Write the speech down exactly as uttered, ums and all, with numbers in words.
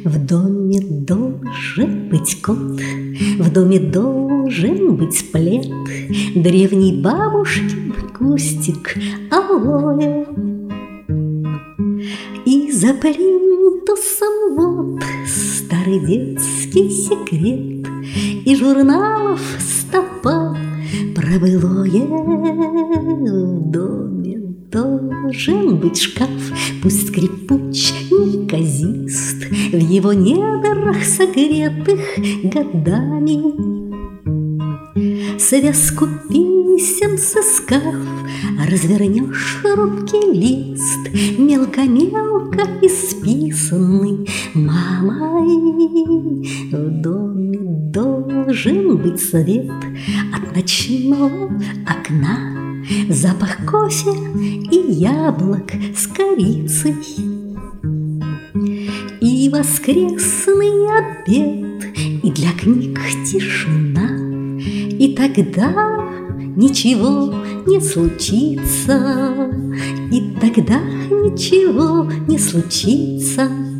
В доме должен быть кот, в доме должен быть плед, древний бабушкин кустик алоэ. И за плинтусом вот старый детский секрет, и журналов стопа про былое. В доме должен быть шкаф, пусть скрипуч, неказист, в его недрах согретых годами. Связку писем сыскав, развернешь хрупкий лист, мелко-мелко исписанный мамой. В доме должен быть свет от ночного окна, запах кофе и яблок с корицей, и воскресный обед, и для книг тишина. И тогда ничего не случится, и тогда ничего не случится.